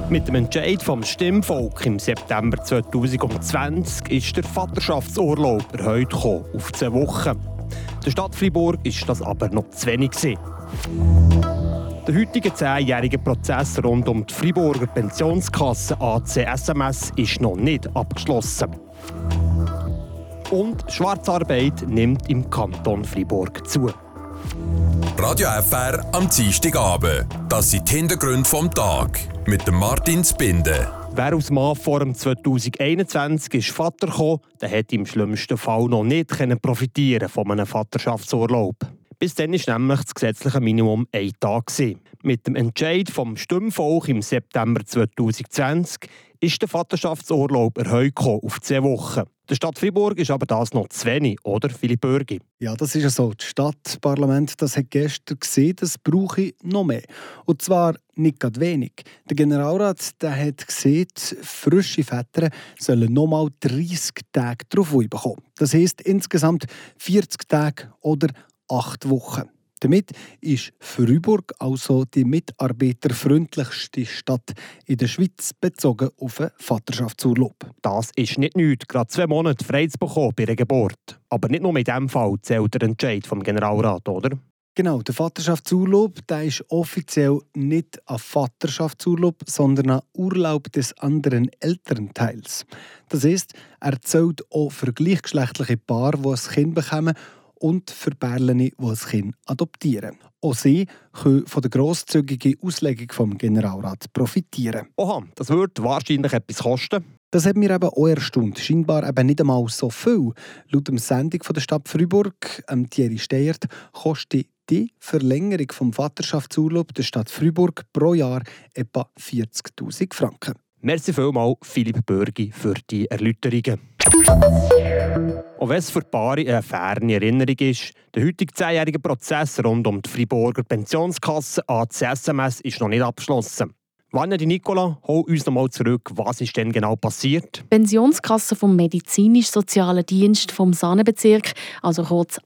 Mit dem Entscheid vom Stimmvolk im September 2020 ist der Vaterschaftsurlaub erhöht auf 2 Wochen. Der Stadt Freiburg ist das aber noch zu wenig. Der heutige 10-jährige Prozess rund um die Freiburger Pensionskasse AC-SMS ist noch nicht abgeschlossen. Und Schwarzarbeit nimmt im Kanton Freiburg zu. Radio FR am Dienstagabend. Das sind die Hintergründe vom Tag. Mit dem Martin Spinde. Wer als Mann vor dem 2021 ist Vater gekommen, der hätte im schlimmsten Fall noch nicht profitieren von einem Vaterschaftsurlaub. Bis dann war nämlich das gesetzliche Minimum 1 Tag. Mit dem Entscheid vom Stimmvolk im September 2020 ist der Vaterschaftsurlaub erhöht auf 2 Wochen. Der Stadt Freiburg ist aber das noch zu wenig, oder, Philipp Bürgi? Ja, das ist ja so. Das Stadtparlament hat gestern gesehen, das brauche ich noch mehr. Und zwar nicht gerade wenig. Der Generalrat hat gesehen, frische Väter sollen noch mal 30 Tage drauf bekommen. Das heisst insgesamt 40 Tage oder 8 Wochen. Damit ist Freiburg also die mitarbeiterfreundlichste Stadt in der Schweiz bezogen auf einen Vaterschaftsurlaub. Das ist nicht nichts, gerade 2 Monate frei zu bekommen bei einer Geburt. Aber nicht nur in diesem Fall zählt der Entscheid vom Generalrat, oder? Genau, der Vaterschaftsurlaub der ist offiziell nicht ein Vaterschaftsurlaub, sondern ein Urlaub des anderen Elternteils. Das heisst, er zählt auch für gleichgeschlechtliche Paare, die ein Kind bekommen, und für Pärchen, die ein Kind adoptieren. Auch sie können von der grosszügigen Auslegung vom Generalrat profitieren. Oha, das würde wahrscheinlich etwas kosten. Das hat mir eben auch erstaunt. Scheinbar eben nicht einmal so viel. Laut der Sendung von der Stadt Freiburg, Thierry Steyert, kostet die Verlängerung des Vaterschaftsurlaubs der Stadt Freiburg pro Jahr etwa 40'000 Franken. Merci vielmals, Philipp Bürgi, für die Erläuterungen. Auch wenn es für Paare eine ferne Erinnerung ist, der heutige 10-jährige Prozess rund um die Freiburger Pensionskasse AC-SMS ist noch nicht abgeschlossen. Vanja Di Nicola, hol uns noch mal zurück, was ist denn genau passiert? Die Pensionskasse vom Medizinisch-Sozialen Dienst vom Saanenbezirk, also kurz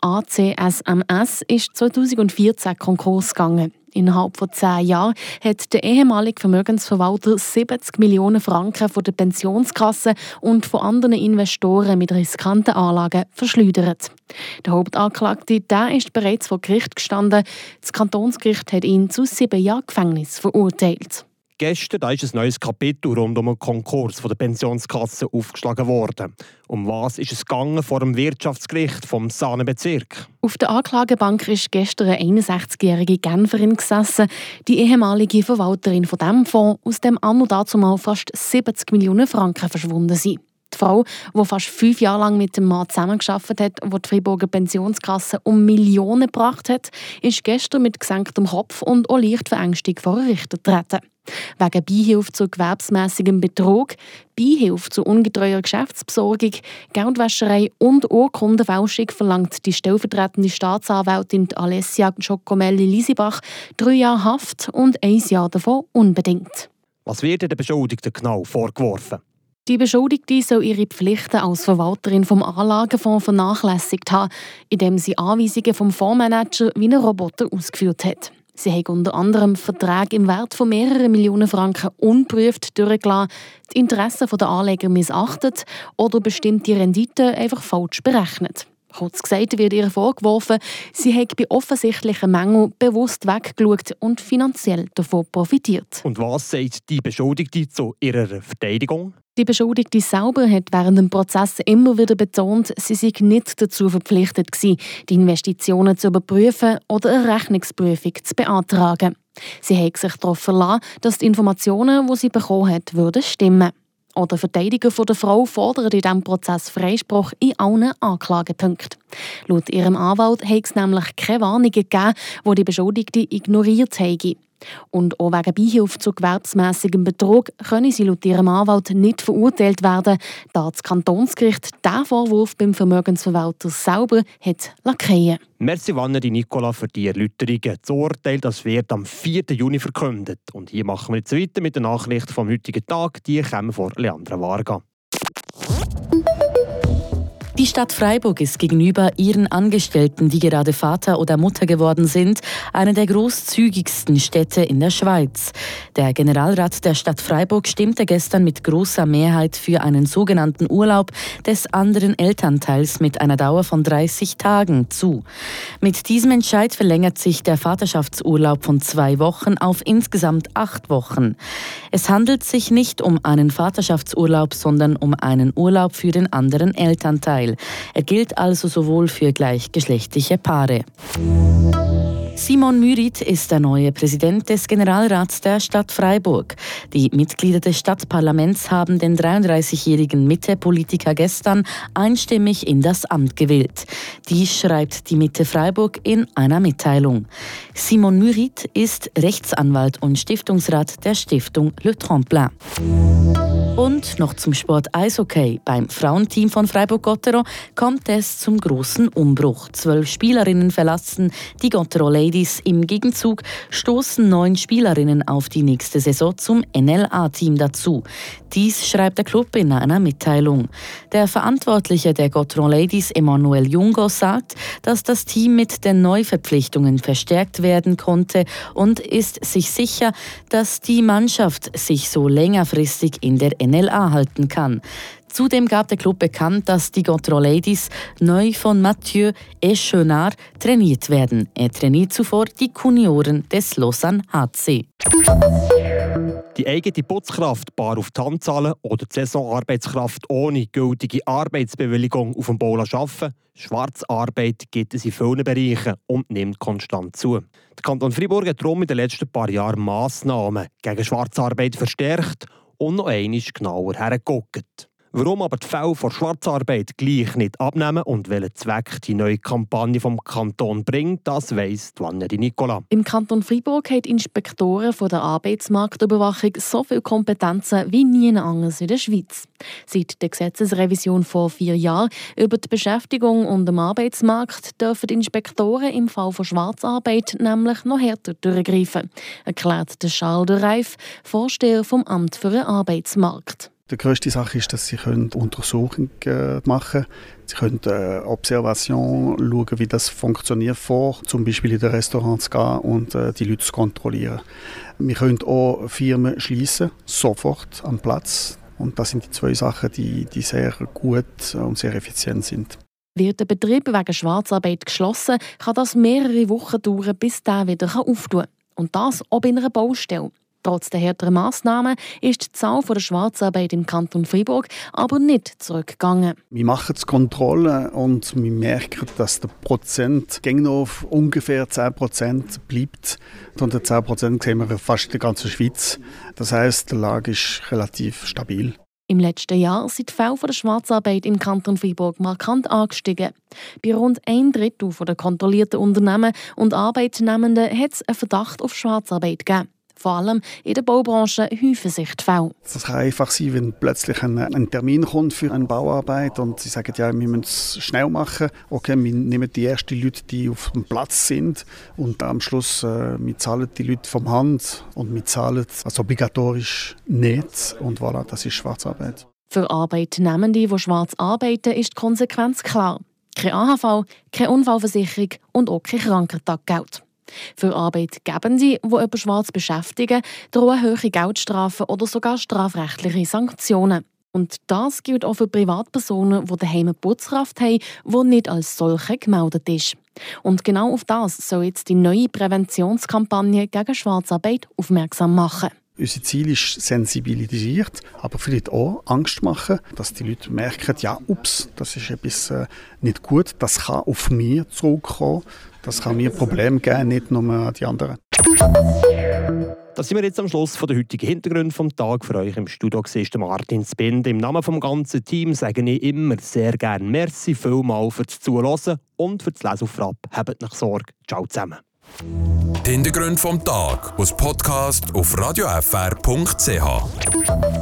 AC-SMS, ist 2014 Konkurs gegangen. Innerhalb von 10 Jahren hat der ehemalige Vermögensverwalter 70 Millionen Franken von der Pensionskasse und von anderen Investoren mit riskanten Anlagen verschleudert. Der Hauptanklagte ist bereits vor Gericht gestanden. Das Kantonsgericht hat ihn zu 7 Jahren Gefängnis verurteilt. Gestern ist ein neues Kapitel rund um den Konkurs der Pensionskasse aufgeschlagen worden. Um was ist es gegangen vor dem Wirtschaftsgericht vom Saanenbezirk? Auf der Anklagebank ist gestern eine 61-jährige Genferin gesessen, die ehemalige Verwalterin von diesem Fonds, aus dem anno dazumal fast 70 Millionen Franken verschwunden sind. Die Frau, die fast 5 Jahre lang mit dem Mann zusammengearbeitet hat, der die Freiburger Pensionskasse um Millionen gebracht hat, ist gestern mit gesenktem Kopf und auch leicht verängstigt vor den Richter getreten. Wegen Beihilfe zu gewerbsmässigem Betrug, Beihilfe zu ungetreuer Geschäftsbesorgung, Geldwäscherei und Urkundenfälschung verlangt die stellvertretende Staatsanwältin Alessia Giocomelli-Lisibach 3 Jahre Haft und 1 Jahr davon unbedingt. Was wird der Beschuldigten genau vorgeworfen? Die Beschuldigte soll ihre Pflichten als Verwalterin vom Anlagefonds vernachlässigt haben, indem sie Anweisungen vom Fondsmanager wie ein Roboter ausgeführt hat. Sie hat unter anderem Verträge im Wert von mehreren Millionen Franken ungeprüft durchgelassen, die Interessen der Anleger missachtet oder bestimmte Renditen einfach falsch berechnet. Kurz gesagt wird ihr vorgeworfen, sie habe bei offensichtlichen Mängeln bewusst weggeschaut und finanziell davon profitiert. Und was sagt die Beschuldigte zu ihrer Verteidigung? Die Beschuldigte selber hat während dem Prozess immer wieder betont, sie sei nicht dazu verpflichtet gewesen, die Investitionen zu überprüfen oder eine Rechnungsprüfung zu beantragen. Sie hat sich darauf verlassen, dass die Informationen, die sie bekommen hat, würden stimmen. Auch der Verteidiger der Frau fordert in diesem Prozess Freispruch in allen Anklagepunkten. Laut ihrem Anwalt hat es nämlich keine Warnungen gegeben, die die Beschuldigte ignoriert haben. Und auch wegen Beihilfe zu gewerbsmässigem Betrug können sie laut ihrem Anwalt nicht verurteilt werden, da das Kantonsgericht diesen Vorwurf beim Vermögensverwalter selber hat lackieren. Merci Vanja Di Nicola für die Erläuterungen. Das Urteil das wird am 4. Juni verkündet. Und hier machen wir jetzt weiter mit den Nachrichten vom heutigen Tag. Die kommen von Leandra Varga. Die Stadt Freiburg ist gegenüber ihren Angestellten, die gerade Vater oder Mutter geworden sind, eine der großzügigsten Städte in der Schweiz. Der Generalrat der Stadt Freiburg stimmte gestern mit großer Mehrheit für einen sogenannten Urlaub des anderen Elternteils mit einer Dauer von 30 Tagen zu. Mit diesem Entscheid verlängert sich der Vaterschaftsurlaub von 2 Wochen auf insgesamt 8 Wochen. Es handelt sich nicht um einen Vaterschaftsurlaub, sondern um einen Urlaub für den anderen Elternteil. Er gilt also sowohl für gleichgeschlechtliche Paare. Simon Mürit ist der neue Präsident des Generalrats der Stadt Freiburg. Die Mitglieder des Stadtparlaments haben den 33-jährigen Mitte-Politiker gestern einstimmig in das Amt gewählt. Dies schreibt die Mitte Freiburg in einer Mitteilung. Simon Mürit ist Rechtsanwalt und Stiftungsrat der Stiftung Le Tremplin. Und noch zum Sport Eishockey. Beim Frauenteam von Freiburg-Gottero kommt es zum großen Umbruch. 12 Spielerinnen verlassen die Gottero Ladies. Im Gegenzug stoßen 9 Spielerinnen auf die nächste Saison zum NLA-Team dazu. Dies schreibt der Club in einer Mitteilung. Der Verantwortliche der Gottero Ladies, Emanuel Jungo, sagt, dass das Team mit den Neuverpflichtungen verstärkt werden konnte und ist sich sicher, dass die Mannschaft sich so längerfristig in der NLA halten kann. Zudem gab der Club bekannt, dass die Gottero Ladies neu von Mathieu Eschenard trainiert werden. Er trainiert zuvor die Junioren des Lausanne HC. Die eigene Putzkraft bar auf die Hand zahlen oder die Saisonarbeitskraft ohne gültige Arbeitsbewilligung auf dem Bau arbeiten. Schwarzarbeit gibt es in vielen Bereichen und nimmt konstant zu. Der Kanton Freiburg hat darum in den letzten paar Jahren Massnahmen gegen Schwarzarbeit verstärkt und noch einmal genauer hergeguckt. Warum aber die Fälle von Schwarzarbeit gleich nicht abnehmen und welchen Zweck die neue Kampagne vom Kanton bringt, das weiss Vannerie Nicola. Im Kanton Freiburg haben Inspektoren von der Arbeitsmarktüberwachung so viele Kompetenzen wie nie anders in der Schweiz. Seit der Gesetzesrevision vor 4 Jahren über die Beschäftigung und den Arbeitsmarkt dürfen die Inspektoren im Fall von Schwarzarbeit nämlich noch härter durchgreifen, erklärt Charles de Reif, Vorsteher vom Amt für den Arbeitsmarkt. Die grösste Sache ist, dass sie Untersuchungen machen können. Sie können Observation schauen, wie das funktioniert vor, zum Beispiel in den Restaurants gehen und die Leute kontrollieren. Wir können auch Firmen schliessen, sofort am Platz. Und das sind die 2 Sachen, die sehr gut und sehr effizient sind. Wird der Betrieb wegen Schwarzarbeit geschlossen, kann das mehrere Wochen dauern, bis der wieder auftun kann. Und das auch bei einer Baustelle. Trotz der härteren Massnahmen ist die Zahl der Schwarzarbeit im Kanton Freiburg aber nicht zurückgegangen. Wir machen die Kontrollen und wir merken, dass der Prozent noch auf ungefähr 10% bleibt. Und die 10% sehen wir fast in der ganzen Schweiz. Das heisst, die Lage ist relativ stabil. Im letzten Jahr sind die Fälle der Schwarzarbeit im Kanton Freiburg markant angestiegen. Bei rund 1/3 der kontrollierten Unternehmen und Arbeitnehmenden hat es einen Verdacht auf Schwarzarbeit gegeben. Vor allem in der Baubranche häufen sich die Fälle. Es kann einfach sein, wenn plötzlich ein Termin kommt für eine Bauarbeit und sie sagen, ja, wir müssen es schnell machen. Okay, wir nehmen die ersten Leute, die auf dem Platz sind und am Schluss wir zahlen die Leute vom Hand und wir zahlen also obligatorisch nicht. Und voilà, das ist Schwarzarbeit. Für Arbeitnehmende, die schwarz arbeiten, ist die Konsequenz klar. Kein AHV, keine Unfallversicherung und auch kein Krankentaggeld. Für Arbeitgebende, die jemanden schwarz beschäftigen, drohen hohe Geldstrafen oder sogar strafrechtliche Sanktionen. Und das gilt auch für Privatpersonen, die daheim eine Putzkraft haben, die nicht als solche gemeldet ist. Und genau auf das soll jetzt die neue Präventionskampagne gegen Schwarzarbeit aufmerksam machen. Unser Ziel ist sensibilisiert, aber vielleicht auch Angst machen, dass die Leute merken, ja, ups, das ist etwas nicht gut, das kann auf mich zurückkommen, das kann mir Probleme geben, nicht nur an die anderen. Da sind wir jetzt am Schluss von der heutigen Hintergründe vom Tag. Für euch im Studio war Martin Zbind. Im Namen des ganzen Teams sage ich immer sehr gerne merci vielmals fürs Zuhören und für das Lesen auf Rapp. Habt euch Sorge. Ciao zusammen. Die Hintergründe vom Tag aus Podcast auf radiofr.ch.